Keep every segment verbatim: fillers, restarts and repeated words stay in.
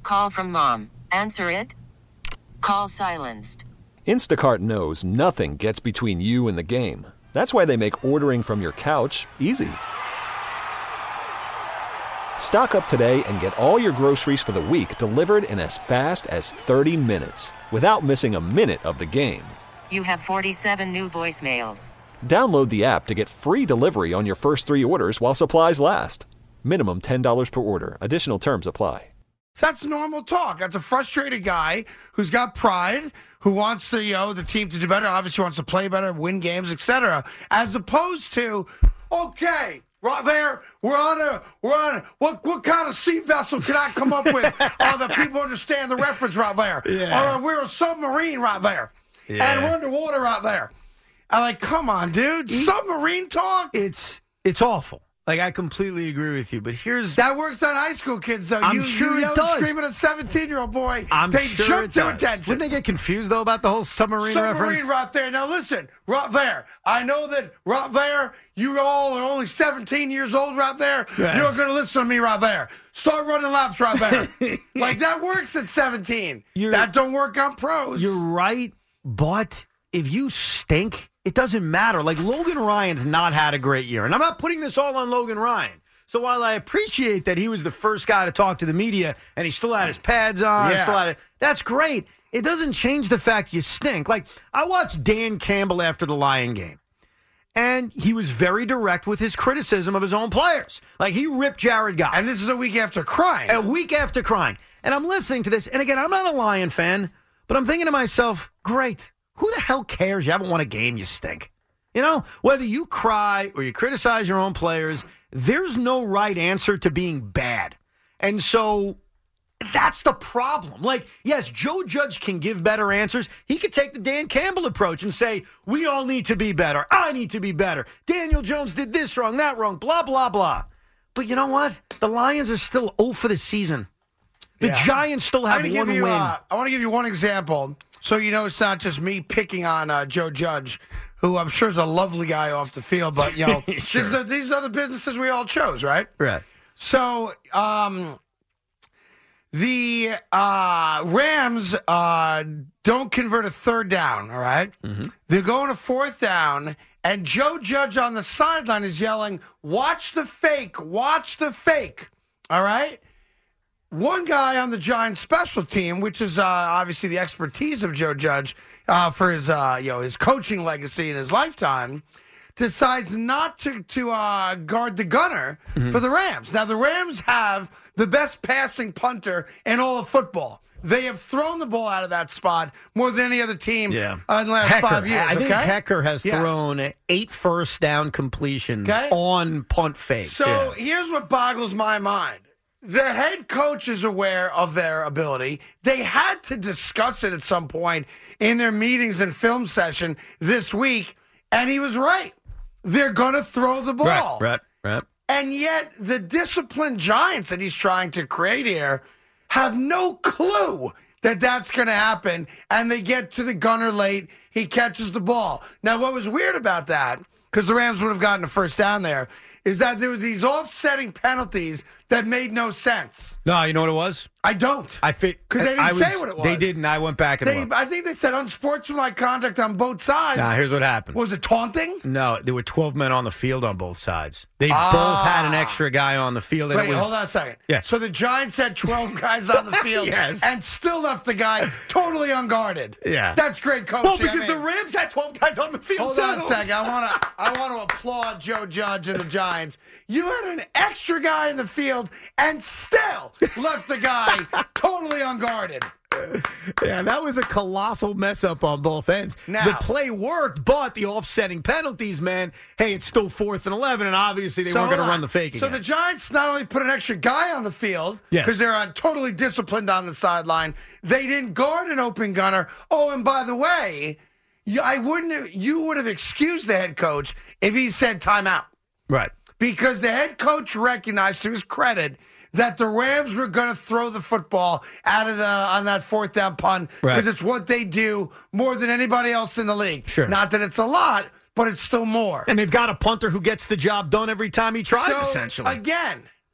Call from mom. Answer it. Call silenced. Instacart knows nothing gets between you and the game. That's why they make ordering from your couch easy. Stock up today and get all your groceries for the week delivered in as fast as thirty minutes without missing a minute of the game. You have forty-seven new voicemails. Download the app to get free delivery on your first three orders while supplies last. Minimum ten dollars per order. Additional terms apply. So that's normal talk. That's a frustrated guy who's got pride, who wants the, you know, the team to do better, obviously wants to play better, win games, et cetera, as opposed to, okay, right there, we're on a, we're on a, what, what kind of sea vessel can I come up with uh, that people understand the reference right there? Yeah. Or we're a submarine right there. Yeah. And we're underwater right there. I'm like, come on, dude. Submarine talk? It's it's awful. Like, I completely agree with you, but here's... That works on high school kids, though. I'm you, sure you it yell does. and scream at a seventeen-year-old boy. I'm they sure jump it to does. attention. Wouldn't they get confused, though, about the whole submarine, Submarine reference? right there. Now, listen, right there. I know that right there, you all are only seventeen years old right there. Right. You're going to listen to me right there. Start running laps right there. Like, that works at seventeen. You're- that don't work on pros. You're right, but if you stink, it doesn't matter. Like, Logan Ryan's not had a great year, and I'm not putting this all on Logan Ryan. So while I appreciate that he was the first guy to talk to the media and he still had his pads on, Yeah. still had it, that's great. It doesn't change the fact you stink. Like, I watched Dan Campbell after the Lion game, and he was very direct with his criticism of his own players. Like, he ripped Jared Goff. And this is a week after crying. A week after crying. And I'm listening to this, and again, I'm not a Lion fan, but I'm thinking to myself, great. Who the hell cares? You haven't won a game, you stink. You know, whether you cry or you criticize your own players, there's no right answer to being bad. And so that's the problem. Like, yes, Joe Judge can give better answers. He could take the Dan Campbell approach and say, we all need to be better. I need to be better. Daniel Jones did this wrong, that wrong, blah, blah, blah. But you know what? The Lions are still oh for the season. The Yeah. Giants still have I'm gonna one give you, win. Uh, I want to give you one example so you know it's not just me picking on uh, Joe Judge, who I'm sure is a lovely guy off the field, but, you know, Sure. this is the, these are the businesses we all chose, right? Right. So um, the uh, Rams uh, don't convert a third down, all right? Mm-hmm. They're going to fourth down, and Joe Judge on the sideline is yelling, watch the fake, watch the fake, all right? One guy on the Giants special team, which is uh, obviously the expertise of Joe Judge uh, for his uh, you know his coaching legacy in his lifetime, decides not to to uh, guard the gunner Mm-hmm. for the Rams. Now the Rams have the best passing punter in all of football. They have thrown the ball out of that spot more than any other team Yeah. uh, in the last Hecker. five years. I think okay? Hecker has Yes. thrown eight first down completions Okay. on punt fakes. So Yeah. here's what boggles my mind. The head coach is aware of their ability. They had to discuss it at some point in their meetings and film session this week, and he was right. They're going to throw the ball. Right, right, right. And yet the disciplined Giants that he's trying to create here have no clue that that's going to happen, and they get to the gunner late. He catches the ball. Now, what was weird about that, because the Rams would have gotten a first down there, is that there was these offsetting penalties that made no sense. No, you know what it was? I don't. I fit Because they didn't I was- say what it was. They didn't. I went back and They, looked. I think they said unsportsmanlike conduct on both sides. Now, here's what happened. Was it taunting? No, there were twelve men on the field on both sides. They Ah. both had an extra guy on the field. And Wait, it was, hold on a second. Yeah. So the Giants had twelve guys on the field Yes. and still left the guy totally unguarded. Yeah. That's great coaching. Well, because I the mean, Rams had twelve guys on the field, Hold on a too. second. I want to I want to applaud Joe Judge and the Giants. You had an extra guy in the field and still left the guy totally unguarded. Yeah, that was a colossal mess up on both ends. Now- the play worked, but the offsetting penalties, man, hey, it's still fourth and eleven, and obviously they So weren't going hold to on. run the fake So again. the Giants not only put an extra guy on the field Yes. because they're uh, totally disciplined on the sideline, they didn't guard an open gunner. Oh, and by the way, you, I wouldn't have, you would have excused the head coach if he said timeout. Right. Because the head coach recognized, to his credit, that the Rams were going to throw the football out of the on that fourth down punt because Right. it's what they do more than anybody else in the league. Sure. Not that it's a lot, but it's still more. And they've got a punter who gets the job done every time he tries, so, essentially. again,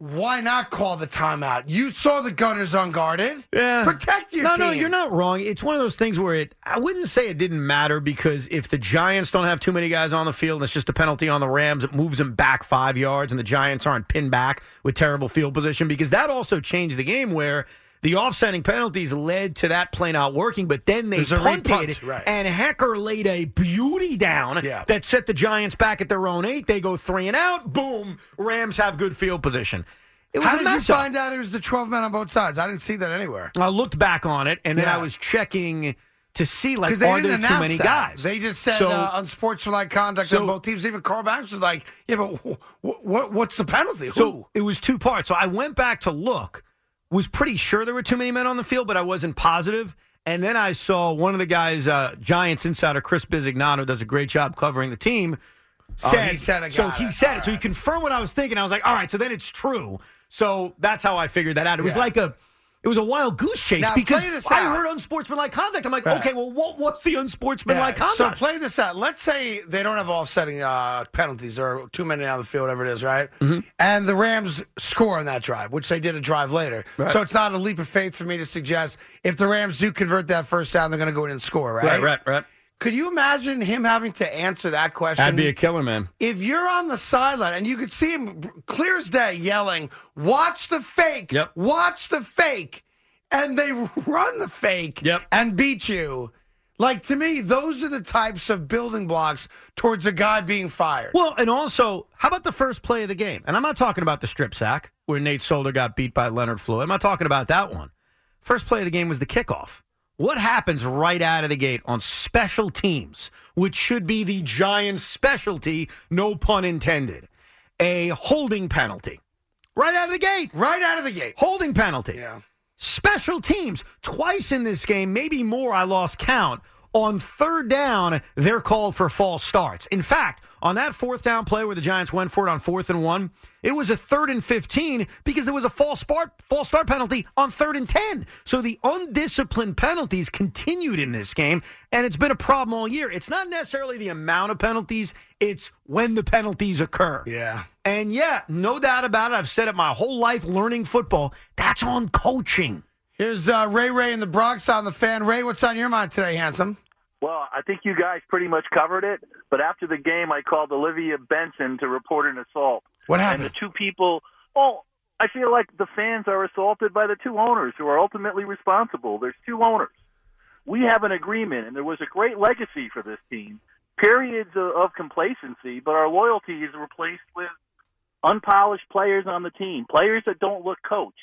why not call the timeout? You saw the gunners unguarded. Yeah. Protect your no, team. No, you're not wrong. It's one of those things where it, I wouldn't say it didn't matter because if the Giants don't have too many guys on the field and it's just a penalty on the Rams, it moves them back five yards and the Giants aren't pinned back with terrible field position because that also changed the game where the offsetting penalties led to that play not working, but then they There's a punted, repunt, right. and Hecker laid a beauty down Yeah. that set the Giants back at their own eight. They go three and out. Boom. Rams have good field position. It was How a did you mess up. find out it was the twelve men on both sides? I didn't see that anywhere. I looked back on it, and then Yeah. I was checking to see, like, They are didn't there too announce many that. guys? They just said So- uh, unsportsmanlike conduct so- on both teams. Even Carl Banks was like, yeah, but wh- wh- what, what's the penalty? Who? So it was two parts. So I went back to look, was pretty sure there were too many men on the field, but I wasn't positive. And then I saw one of the guys, uh, Giants insider Chris Bizignano, does a great job covering the team. Oh, Said, he said it, so got he it. said All it. So he right. confirmed what I was thinking. I was like, all right, so then it's true. So that's how I figured that out. It was Yeah. like a, it was a wild goose chase Now, because play this I out. heard unsportsmanlike conduct. I'm like, Right. okay, well, what, what's the unsportsmanlike Yeah, conduct? So play this out. Let's say they don't have offsetting uh, penalties or two men down the field, whatever it is, right? Mm-hmm. And the Rams score on that drive, which they did a drive later. Right. So it's not a leap of faith for me to suggest if the Rams do convert that first down, they're going to go in and score, right? right, right, right. Could you imagine him having to answer that question? That'd be a killer, man. If you're on the sideline and you could see him clear as day yelling, watch the fake, Yep. watch the fake, and they run the fake Yep. and beat you. Like, to me, those are the types of building blocks towards a guy being fired. Well, and also, how about the first play of the game? And I'm not talking about the strip sack where Nate Solder got beat by Leonard Floyd. I'm not talking about that one. First play of the game was the kickoff. What happens right out of the gate on special teams, which should be the Giants' specialty, no pun intended? A holding penalty. Right out of the gate. Right out of the gate. Holding penalty. Yeah. Special teams, twice in this game, maybe more, I lost count. On third down, they're called for false starts. In fact, on that fourth down play where the Giants went for it on fourth and one, it was a third and fifteen because there was a false start, false start penalty on third and ten. So the undisciplined penalties continued in this game, and it's been a problem all year. It's not necessarily the amount of penalties, it's when the penalties occur. Yeah. And yeah, no doubt about it. I've said it my whole life learning football. That's on coaching. Here's uh, Ray Ray in the Bronx on the Fan. Ray, what's on your mind today, handsome? Well, I think you guys pretty much covered it. But after the game, I called Olivia Benson to report an assault. What And happened? the two people, oh, I feel like the fans are assaulted by the two owners who are ultimately responsible. There's two owners. We have an agreement, and there was a great legacy for this team. Periods of, of complacency, but our loyalty is replaced with unpolished players on the team, players that don't look coached.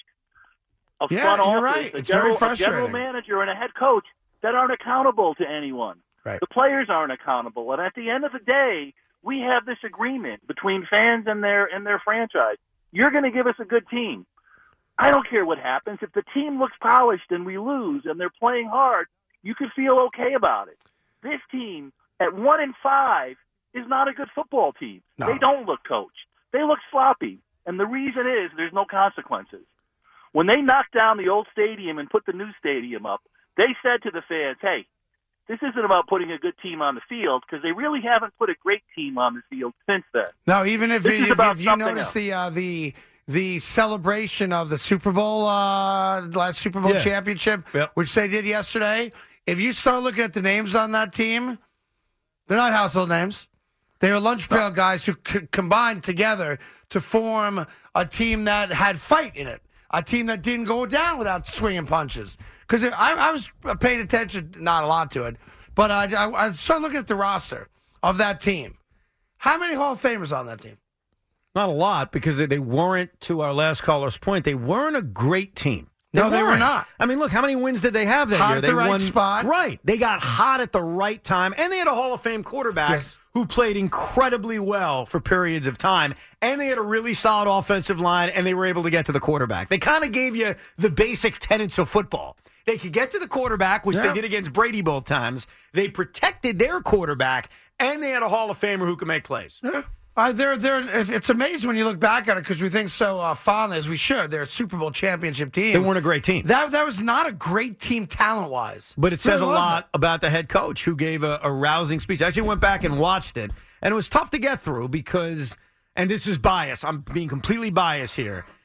A Yeah, front you're office, right. a It's very general, a frustrating. general manager, and a head coach that aren't accountable to anyone. Right. The players aren't accountable, and at the end of the day, we have this agreement between fans and their and their franchise. You're going to give us a good team. I don't care what happens. If the team looks polished and we lose and they're playing hard, you can feel okay about it. This team at one and five is not a good football team. No. They don't look coached. They look sloppy, and the reason is there's no consequences. When they knocked down the old stadium and put the new stadium up, they said to the fans, hey, this isn't about putting a good team on the field, because they really haven't put a great team on the field since then. No, even if, This you, is if, about if you something notice else. the uh, the the celebration of the Super Bowl uh, last Super Bowl Yeah. championship, Yep. which they did yesterday, if you start looking at the names on that team, they're not household names. They are lunch pail guys who c- combined together to form a team that had fight in it, a team that didn't go down without swinging punches. Because I, I was paying attention, not a lot to it, but I, I, I started looking at the roster of that team. How many Hall of Famers on that team? Not a lot because they- they weren't, to our last caller's point, they weren't a great team. No, they were weren't. not. I mean, look, how many wins did they have that Hot year? at They the right won, spot. Right. They got hot at the right time, and they had a Hall of Fame quarterback Yes. who played incredibly well for periods of time, and they had a really solid offensive line, and they were able to get to the quarterback. They kind of gave you the basic tenets of football. They could get to the quarterback, which Yeah. they did against Brady both times. They protected their quarterback, and they had a Hall of Famer who could make plays. Yeah. Uh, they're, they're, it's amazing when you look back at it because we think so uh, fondly, as we should. They're a Super Bowl championship team. They weren't a great team. That, that was not a great team talent-wise. But it says really a lot wasn't. about the head coach who gave a, a rousing speech. I actually went back and watched it, and it was tough to get through because, and this is bias, I'm being completely biased here,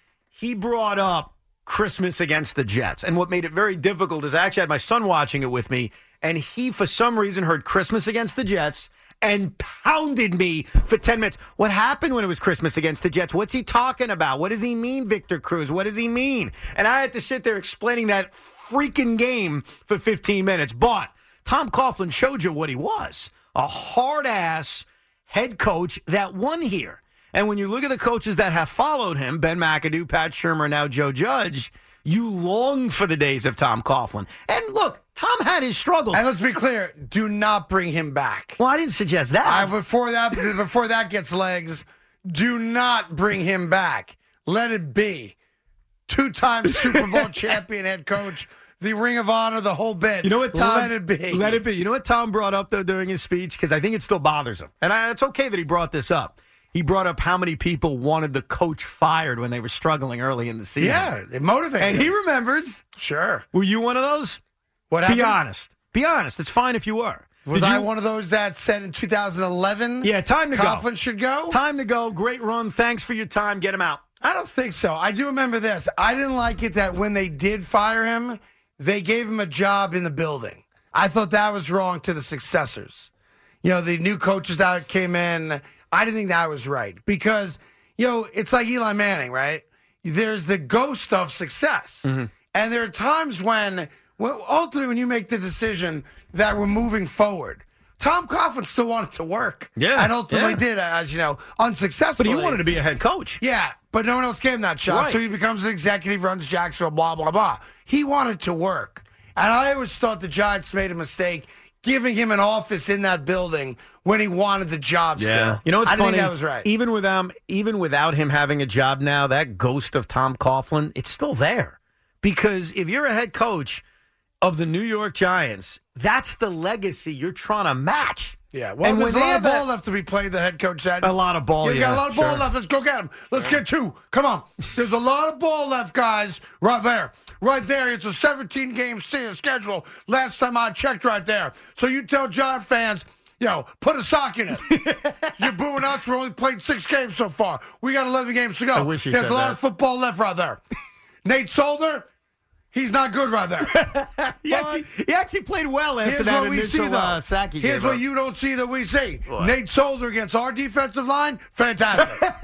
he brought up Christmas against the Jets. And what made it very difficult is I actually had my son watching it with me, and he, for some reason, heard Christmas against the Jets and pounded me for ten minutes. What happened when it was Christmas against the Jets? What's he talking about? What does he mean, Victor Cruz? What does he mean? And I had to sit there explaining that freaking game for fifteen minutes. But Tom Coughlin showed you what he was, a hard-ass head coach that won here. And when you look at the coaches that have followed him, Ben McAdoo, Pat Shurmur, now Joe Judge, you longed for the days of Tom Coughlin. And look, Tom had his struggles. And let's be clear, do not bring him back. Well, I didn't suggest that. I, before that, before that gets legs, do not bring him back. Let it be. Two-time Super Bowl champion head coach, the Ring of Honor, the whole bit. You know what, Tom? Let it be. Let it be. You know what Tom brought up, though, during his speech? Because I think it still bothers him. And I, it's okay that he brought this up. He brought up how many people wanted the coach fired when they were struggling early in the season. Yeah, it motivated And him. he remembers. Sure. Were you one of those? What happened? Be honest. Be honest. It's fine if you were. Was Did I you- one of those that said in two thousand eleven? Yeah, time to go. Coughlin should go? Time to go. Great run. Thanks for your time. Get him out. I don't think so. I do remember this. I didn't like it that when they did fire him, they gave him a job in the building. I thought that was wrong to the successors. You know, the new coaches that came in, I didn't think that was right. Because, you know, it's like Eli Manning, right? There's the ghost of success. Mm-hmm. And there are times when, well, ultimately, when you make the decision that we're moving forward, Tom Coughlin still wanted to work. Yeah, And ultimately yeah. did, as you know, unsuccessfully. But he wanted to be a head coach. Yeah, but no one else gave him that shot. Right. So he becomes an executive, runs Jacksonville, blah, blah, blah. He wanted to work. And I always thought the Giants made a mistake giving him an office in that building when he wanted the job still. You know what's I funny? think that was right. Even without, even without him having a job now, that ghost of Tom Coughlin, it's still there. Because if you're a head coach of the New York Giants, that's the legacy you're trying to match. Yeah, well, And there's a when they lot of have ball that- left to be played, the head coach said. A lot of ball, You yeah. got a lot of ball sure. left. Let's go get him. Let's get two. Come on. There's a lot of ball left, guys. Right there. Right there. It's a seventeen-game schedule. Last time I checked right there. So you tell Giant fans, you know, put a sock in it. You're booing us. We only played six games so far. We got eleven games to go. I wish you There's said a lot that. of football left right there. Nate Solder, he's not good right there. He actually, he actually played well after Here's that what we initial see, though. uh, sack he Here's gave what up. you don't see that we see. What? Nate Solder against our defensive line, fantastic.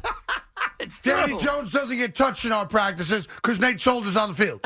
It's Danny true. Jones doesn't get touched in our practices because Nate Solder's on the field.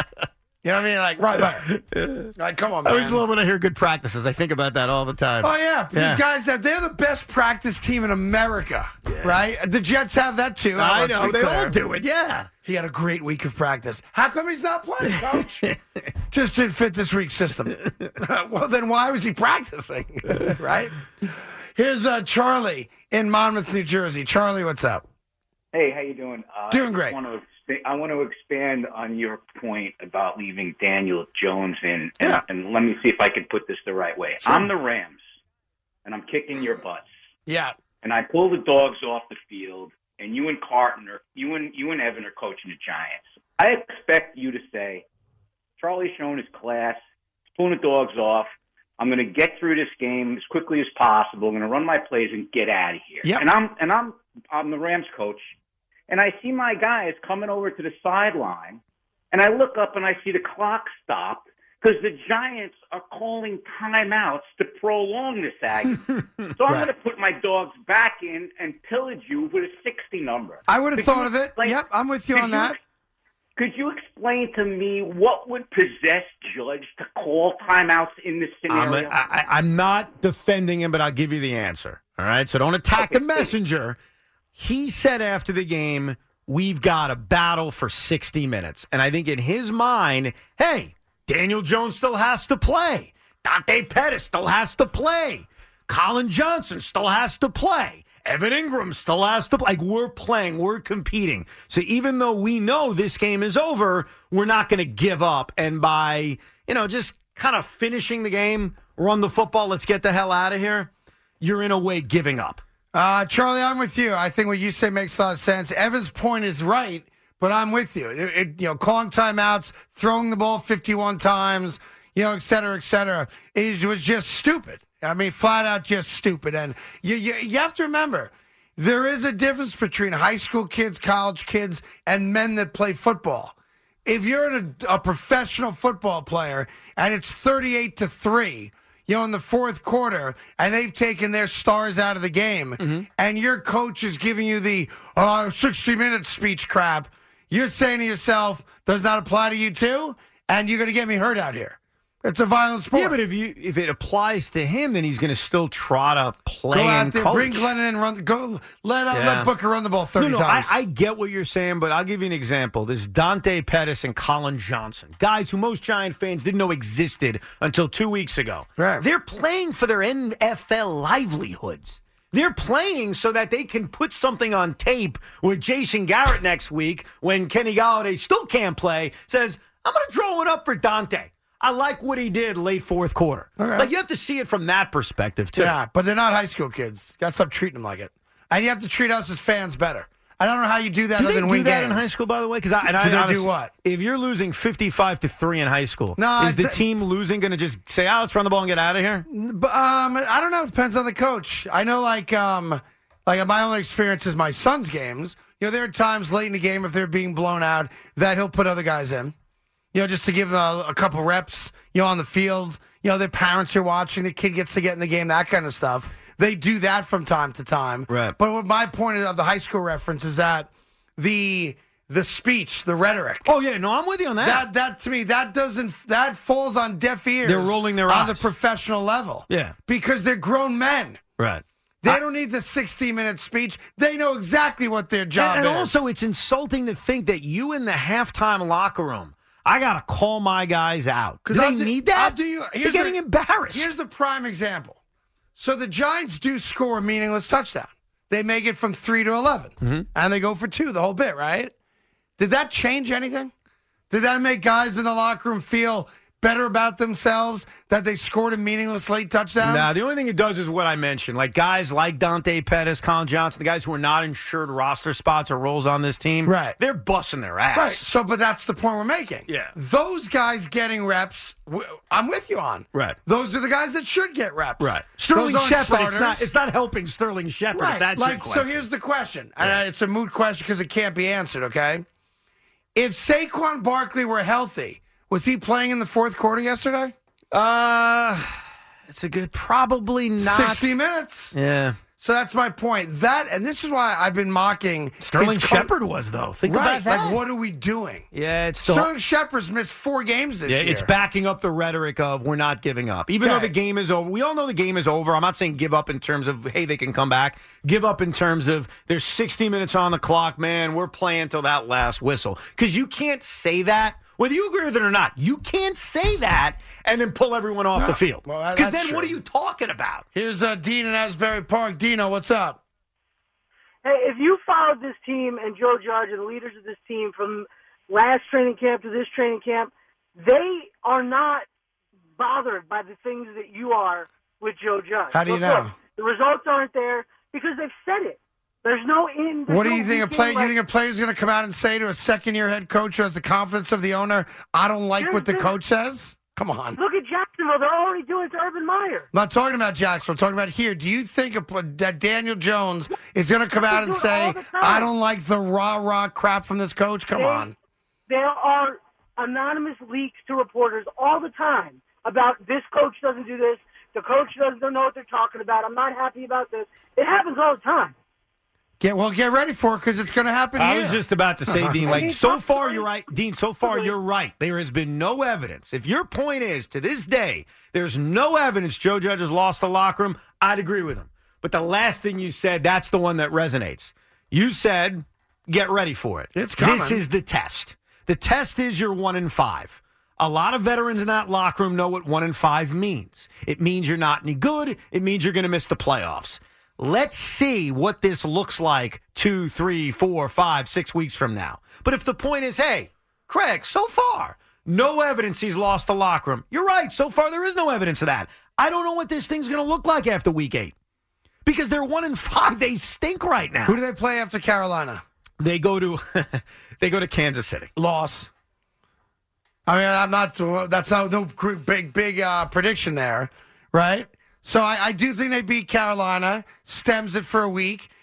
You know what I mean? Like, right there. Like, come on, I man. always love when I hear good practices. I think about that all the time. Oh, yeah. Yeah. These guys, have, they're the best practice team in America, right? The Jets have that, too. I Let's know. be They clear. all do it, yeah. He had a great week of practice. How come he's not playing, Coach? Just didn't fit this week's system. Well, then why was he practicing, right? Here's uh, Charlie in Monmouth, New Jersey. Charlie, what's up? Hey, how you doing? Uh, Doing I great. Want to exp- I want to expand on your point about leaving Daniel Jones in, and, Yeah. and let me see if I can put this the right way. I'm the Rams, and I'm kicking your butts, Yeah. and I pull the dogs off the field, and you and Carton are you and you and Evan are coaching the Giants. I expect you to say, Charlie's showing his class, he's pulling the dogs off. I'm going to get through this game as quickly as possible. I'm going to run my plays and get out of here. Yep. And I'm and I'm I'm the Rams coach. And I see my guys coming over to the sideline, and I look up and I see the clock stopped because the Giants are calling timeouts to prolong this agony. So I'm Right. going to put my dogs back in and pillage you with a sixty number. I would have Could thought you of it. explain- Yep, I'm with you could on that. Could you explain to me what would possess Judge to call timeouts in this I'm, scenario? a, I, I'm not defending him, but I'll give you the answer. All right? So don't attack the messenger. He said after the game, we've got a battle for sixty minutes. And I think in his mind, hey, Daniel Jones still has to play. Dante Pettis still has to play. Colin Johnson still has to play. Evan Ingram still has to play. Like, we're playing. We're competing. So even though we know this game is over, we're not going to give up. And by, you know, just kind of finishing the game, run the football, let's get the hell out of here, you're in a way giving up. Uh, Charlie, I'm with you. I think what you say makes a lot of sense. Evan's point is right, but I'm with you. It, it, you know, calling timeouts, throwing the ball fifty-one times, you know, et cetera, et cetera, it was just stupid. I mean, flat out just stupid. And you, you, you have to remember, there is a difference between high school kids, college kids, and men that play football. If you're a, a professional football player and it's thirty-eight to three, you know, in the fourth quarter, and they've taken their stars out of the game, mm-hmm. and your coach is giving you the uh, sixty-minute speech crap, you're saying to yourself, does that apply to you too? And you're going to get me hurt out here. It's a violent sport. Yeah, but if you if it applies to him, then he's going to still try to play go out and there, coach. bring Glennon in, run, go let uh, Yeah. let Booker run the ball thirty no, no, times. I, I get what you're saying, but I'll give you an example. There's Dante Pettis and Colin Johnson, guys who most Giant fans didn't know existed until two weeks ago. Right. They're playing for their N F L livelihoods. They're playing so that they can put something on tape with Jason Garrett next week when Kenny Golladay still can't play, says, I'm going to draw it up for Dante. I like what he did late fourth quarter. Okay. Like, you have to see it from that perspective, too. Yeah, but they're not high school kids. Got to stop treating them like it. And you have to treat us as fans better. I don't know how you do that Do other they than do win that games. in high school, by the way? Because I, and Do I they honestly, do what? If you're losing fifty-five to three in high school, No, is the th- team losing going to just say, "Oh, let's run the ball and get out of here"? But, um, I don't know. It depends on the coach. I know, like, um, like my only experience is my son's games. You know, there are times late in the game if they're being blown out that he'll put other guys in. You know, just to give them a, a couple reps. You know, on the field. You know, their parents are watching. The kid gets to get in the game. That kind of stuff. They do that from time to time. Right. But what my point of the high school reference is that the the speech, the rhetoric. Oh yeah, no, I'm with you on that. That that to me that doesn't that falls on deaf ears. They're rolling their on eyes. the professional level. Yeah. Because they're grown men. right. They I- don't need the sixty minute speech. They know exactly what their job and, and is. also, it's insulting to think that you in the halftime locker room, I got to call my guys out. Do they I'll do- need that? I'll do you, They're here's getting the- embarrassed. Here's the prime example. So the Giants do score a meaningless touchdown. They make it from three to eleven, Mm-hmm. and they go for two the whole bit, right? Did that change anything? Did that make guys in the locker room feel better about themselves that they scored a meaningless late touchdown? Nah, the only thing it does is what I mentioned. Like guys like Dante Pettis, Colin Johnson, the guys who are not insured roster spots or roles on this team, Right. they're busting their ass. Right. So, but that's the point we're making. Yeah. Those guys getting reps, w- I'm with you on. Right. Those are the guys that should get reps. Right. Sterling Those aren't Shepard, it's starters. not, it's not helping Sterling Shepard. Right. If that's like, your question. so here's the question, and uh, it's a moot question because it can't be answered, okay? If Saquon Barkley were healthy, was he playing in the fourth quarter yesterday? Uh, it's a good, probably not. sixty minutes. Yeah. So that's my point. That, and this is why I've been mocking Sterling his co- Shepard was, though. Think Right. about that. Like, what are we doing? Yeah, it's still. Sterling Shepard's missed four games this Yeah, year. it's backing up the rhetoric of we're not giving up. Even though Okay. the game is over. We all know the game is over. I'm not saying give up in terms of, hey, they can come back. Give up in terms of there's sixty minutes on the clock, man. We're playing till that last whistle. Because you can't say that. Whether you agree with it or not, you can't say that and then pull everyone off No. the field. Well, that- Because that's then what are true. you talking about? Here's uh, Dean in Asbury Park. Dino, what's up? Hey, if you followed this team and Joe Judge and the leaders of this team from last training camp to this training camp, they are not bothered by the things that you are with Joe Judge. How do you Look, know? look, the results aren't there because they've said it. There's no in. there's What do no you think a weekend play? You left. think a player's going to come out and say to a second-year head coach who has the confidence of the owner, "I don't like what the There's- coach says"? Come on. Look at Jacksonville. They're already doing it to Urban Meyer. I'm not talking about Jacksonville. I'm talking about here. Do you think a, that Daniel Jones is going to come out and do it say, all the time. "I don't like the rah rah crap from this coach"? Come They- on. There are anonymous leaks to reporters all the time about this coach doesn't do this, the coach doesn't know what they're talking about, I'm not happy about this. It happens all the time. Get well. Get ready for it because it's going to happen I here. was just about to say, Dean, I like, mean, so talk far about you're it. right. Dean, so far you're right. There has been no evidence. If your point is, to this day, there's no evidence Joe Judge has lost the locker room, I'd agree with him. But the last thing you said, that's the one that resonates. You said, get ready for it. It's coming. This is the test. The test is you're one in five. A lot of veterans in that locker room know what one in five means. It means you're not any good. It means you're going to miss the playoffs. Let's see what this looks like two, three, four, five, six weeks from now. But if the point is, hey, Craig, so far, no evidence he's lost the locker room. You're right. So far, there is no evidence of that. I don't know what this thing's going to look like after week eight. Because they're one in five. They stink right now. Who do they play after Carolina? They go to they go to Kansas City. Loss. I mean, I'm not. That's not no gr- big big uh, prediction there, right? So I, I do think they beat Carolina, stems it for a week.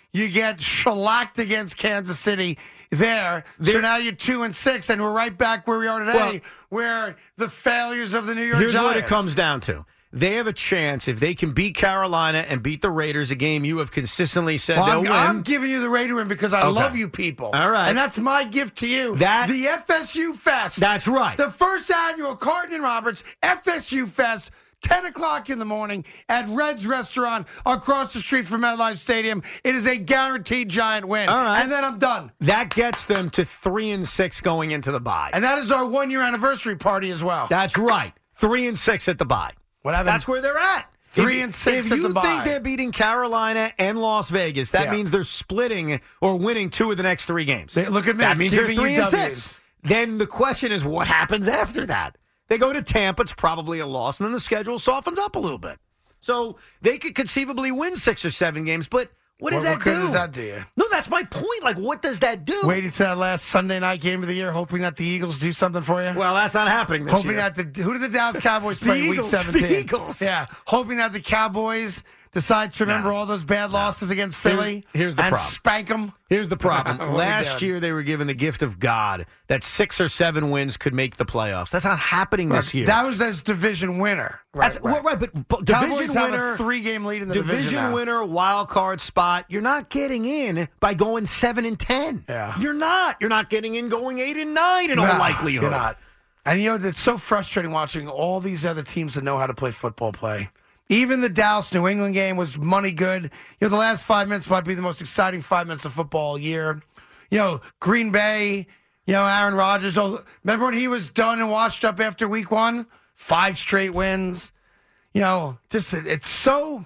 You get shellacked against Kansas City there. So There- now you're two and six, and we're right back where we are today, Well, where the failures of the New York Here's Giants. what it comes down to. They have a chance if they can beat Carolina and beat the Raiders, a game you have consistently said Well, they'll I'm, win. I'm giving you the Raider win because I Okay. love you people. All right. And that's my gift to you. That- the F S U Fest. That's right. The first annual Carton and Roberts F S U Fest. ten o'clock in the morning at Red's Restaurant across the street from MetLife Stadium. It is a guaranteed Giant win. All right. And then I'm done. That gets them to three and six going into the bye. And that is our one-year anniversary party as well. That's right. Three and six at the bye. What happened? That's where they're at. Three If- and six If at you the bye. think they're beating Carolina and Las Vegas, that Yeah. means they're splitting or winning two of the next three games. They- look at me, That means they're giving you three and W's. six. Then the question is, what happens after that? They go to Tampa, it's probably a loss, and then the schedule softens up a little bit. So they could conceivably win six or seven games, but what does What- that what good do? does that do you? No, that's my point. Like, what does that do? Waiting for that last Sunday night game of the year, hoping that the Eagles do something for you? Well, that's not happening this hoping year. that the who did the Dallas Cowboys The play in Eagles, week seventeen? the Eagles. Yeah, hoping that the Cowboys decide to remember No. all those bad losses against Here's- Philly. here's the and problem. spank them. Here's the problem. What are we Last doing? year, they were given the gift of God that six or seven wins could make the playoffs. That's not happening this year. That was as division winner. Right, That's, well, right, but, but Cowboys division have winner, a three-game lead in the division. division now. winner, wild card spot. You're not getting in by going seven and ten. Yeah. You're not. You're not getting in going eight and nine in all No, likelihood. You're not. And you know, it's so frustrating watching all these other teams that know how to play football play. Even the Dallas New England game was money good. You know, the last five minutes might be the most exciting five minutes of football all year. You know, Green Bay, you know, Aaron Rodgers. Oh, remember when he was done and washed up after week one? Five straight wins. You know, just it's so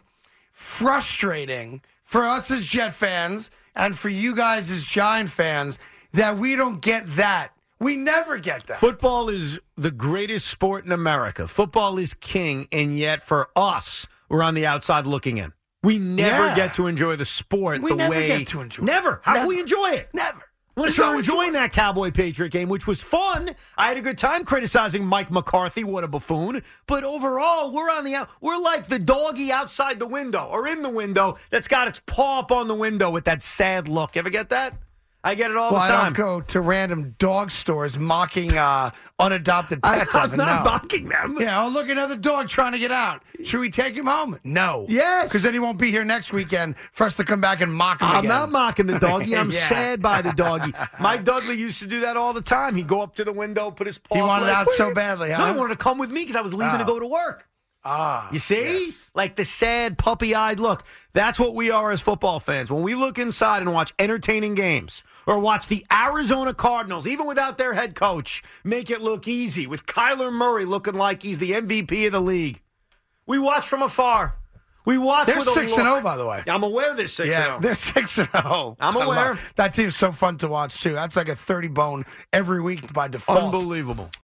frustrating for us as Jet fans and for you guys as Giant fans that we don't get that. We never get that. Football is the greatest sport in America. Football is king, and yet for us, we're on the outside looking in. We never Yeah. get to enjoy the sport We the never way get to enjoy it. Never. How Never. can we enjoy it? Never. Unless There's no you're enjoying enjoyment. that Cowboy Patriot game, which was fun. I had a good time criticizing Mike McCarthy. What a buffoon. But overall, we're on the out. We're like the doggy outside the window or in the window that's got its paw up on the window with that sad look. Ever get that? I get it all Well, the I time. don't go to random dog stores mocking uh, unadopted I, pets. I'm Evan, not no. mocking them. Yeah, oh, look, another dog trying to get out. Should we take him home? No. Yes. Because then he won't be here next weekend for us to come back and mock him I'm again. not mocking the doggy. I'm Yeah. sad by the doggy. Mike Dudley used to do that all the time. He'd go up to the window, put his paw He up, wanted like, out "Where so you-" badly, No, huh? he wanted to come with me because I was leaving to Oh. go to work. Ah, You see? yes. Like the sad, puppy-eyed look. That's what we are as football fans. When we look inside and watch entertaining games or watch the Arizona Cardinals, even without their head coach, make it look easy with Kyler Murray looking like he's the M V P of the league. We watch from afar. We watch They're with a six and look. zero, by the way. I'm aware they're six Yeah, and they're zero. six and zero. I'm I love- aware. That team's so fun to watch too. That's like a thirty bone every week by default. Unbelievable.